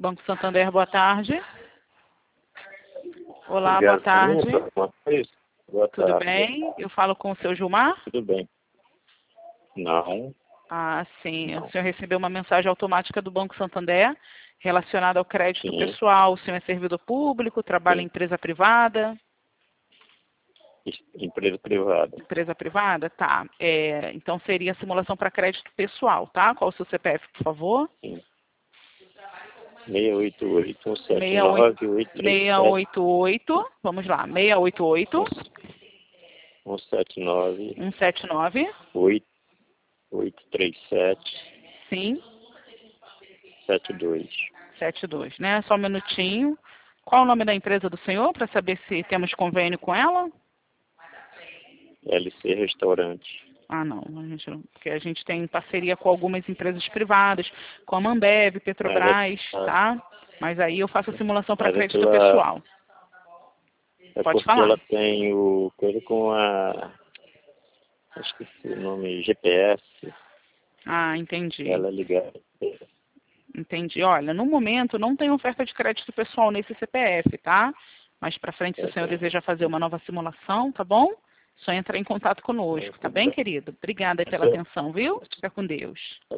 Banco Santander, boa tarde. Olá, boa Obrigado, tarde. Boa Tudo tarde. bem? Eu falo com o seu Gilmar? Tudo bem. Não. Ah, sim. Não. O senhor recebeu uma mensagem automática do Banco Santander relacionada ao crédito Sim. pessoal. O senhor é servidor público, trabalha em Sim. empresa privada? Empresa privada. Empresa privada? Tá. Então seria simulação para crédito pessoal, tá? Qual o seu CPF, por favor? Sim. 688 688, vamos lá, 688 179 179, 837 sim, 72. 72, né? Só um minutinho. Qual o nome da empresa do senhor, para saber se temos convênio com ela? LC Restaurante. Ah, não, porque a gente tem parceria com algumas empresas privadas, com a Mambeve, Petrobras, tá? Mas aí eu faço a simulação para crédito pessoal. Pode Porque falar. ela tem coisa com esqueci o nome, GPS. Ah, entendi. Ela é ligada. Entendi. Olha, no momento não tem oferta de crédito pessoal nesse CPF, tá? Mas para frente, se o senhor deseja fazer uma nova simulação, tá bom? Só entrar em contato conosco, tá bem, querido? Obrigada aí pela atenção, viu? Fica com Deus.